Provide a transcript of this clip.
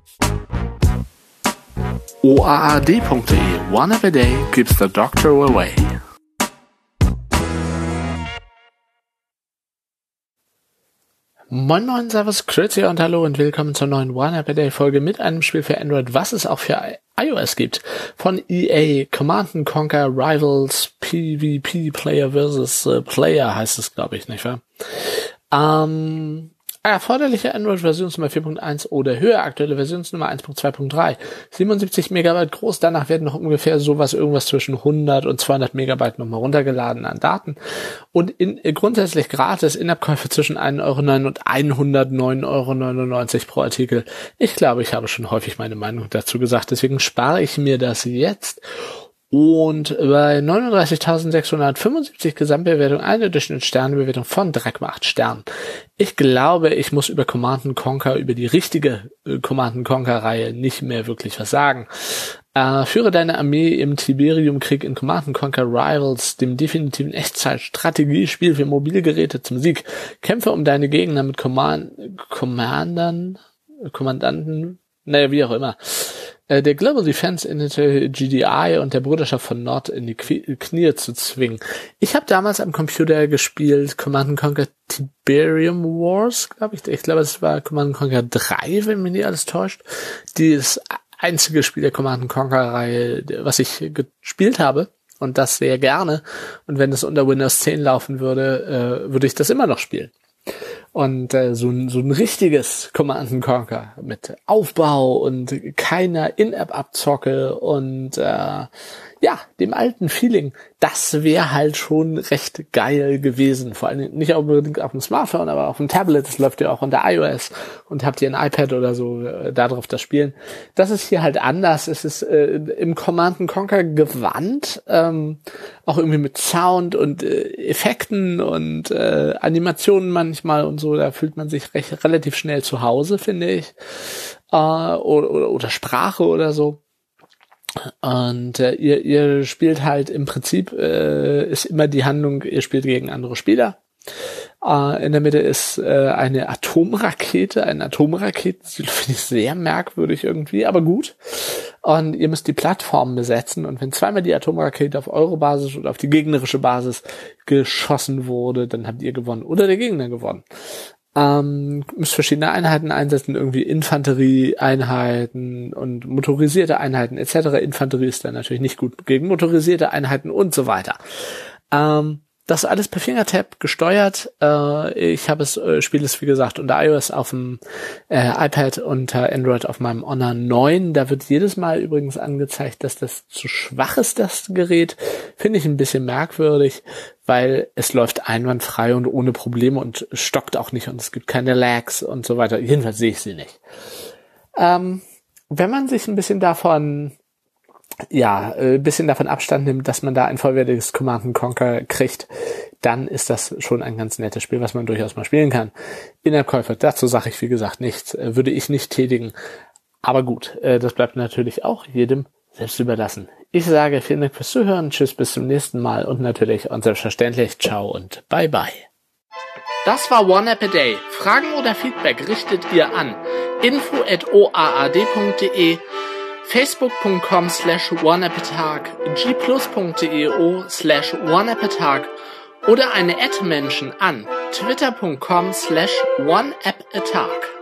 OAAD.de. One app a day keeps the doctor away. Moin Moin, Servus, Grüezi und Hallo und willkommen zur neuen One App a Day Folge mit einem Spiel für Android, was es auch für iOS gibt. Von EA, Command & Conquer Rivals PvP Player vs. Player heißt es, glaube ich, nicht wahr? Erforderliche Android-Versionsnummer 4.1 oder höher, aktuelle Versionsnummer 1.2.3, 77 Megabyte groß, danach werden noch ungefähr irgendwas zwischen 100 und 200 Megabyte nochmal runtergeladen an Daten und grundsätzlich gratis In-App-Käufe zwischen 1,09 € und 109,99 € pro Artikel. Ich glaube, ich habe schon häufig meine Meinung dazu gesagt, deswegen spare ich mir das jetzt. Und bei 39.675 Gesamtbewertung eine Durchschnittssternebewertung von 3,8 Sternen. Ich glaube, ich muss über Command & Conquer, über die richtige Command & Conquer-Reihe nicht mehr wirklich was sagen. Führe deine Armee im Tiberium-Krieg in Command & Conquer Rivals, dem definitiven Echtzeit-Strategiespiel für Mobilgeräte zum Sieg. Kämpfe um deine Gegner mit Kommandanten, wie auch immer. Der Global Defense Initiative GDI und der Bruderschaft von Nord in die Knie zu zwingen. Ich habe damals am Computer gespielt Command & Conquer Tiberium Wars, glaube ich. Ich glaube, es war Command & Conquer 3, wenn mich nicht alles täuscht. Das einzige Spiel der Command & Conquer-Reihe, was ich gespielt habe. Und das sehr gerne. Und wenn es unter Windows 10 laufen würde, würde ich das immer noch spielen. Und so ein richtiges Command & Conquer mit Aufbau und keiner In-App-Abzocke und dem alten Feeling, das wäre halt schon recht geil gewesen. Vor allem nicht unbedingt auf dem Smartphone, aber auf dem Tablet. Das läuft ja auch unter iOS und habt ihr ein iPad oder so, darauf das Spielen. Das ist hier halt anders. Es ist im Command & Conquer Gewand, auch irgendwie mit Sound und Effekten und Animationen manchmal und so. Da fühlt man sich relativ schnell zu Hause, finde ich. Oder Sprache oder so. Und ihr spielt halt im Prinzip, ist immer die Handlung, ihr spielt gegen andere Spieler. In der Mitte ist eine Atomrakete, finde ich sehr merkwürdig irgendwie, aber gut. Und ihr müsst die Plattform besetzen und wenn zweimal die Atomrakete auf eure Basis oder auf die gegnerische Basis geschossen wurde, dann habt ihr gewonnen oder der Gegner gewonnen. Müsst verschiedene Einheiten einsetzen, irgendwie Infanterieeinheiten und motorisierte Einheiten etc. Infanterie ist dann natürlich nicht gut gegen motorisierte Einheiten und so weiter. Das alles per Fingertap gesteuert. Ich spiele es wie gesagt unter iOS auf dem iPad, unter Android auf meinem Honor 9. Da wird jedes Mal übrigens angezeigt, dass das zu schwach ist, das Gerät. Finde ich ein bisschen merkwürdig, weil es läuft einwandfrei und ohne Probleme und stockt auch nicht und es gibt keine Lags und so weiter. Jedenfalls sehe ich sie nicht. Wenn man sich ein bisschen davon Abstand nimmt, dass man da ein vollwertiges Command & Conquer kriegt, dann ist das schon ein ganz nettes Spiel, was man durchaus mal spielen kann. In-App-Käufe, dazu sage ich wie gesagt nichts, würde ich nicht tätigen. Aber gut, das bleibt natürlich auch jedem selbst überlassen. Ich sage vielen Dank fürs Zuhören, tschüss, bis zum nächsten Mal und natürlich und selbstverständlich ciao und bye bye. Das war One App a Day. Fragen oder Feedback richtet ihr an info@oaad.de, facebook.com/oneappatag, gplus.io/oneappatag oder eine @Menschen an twitter.com/oneappatag.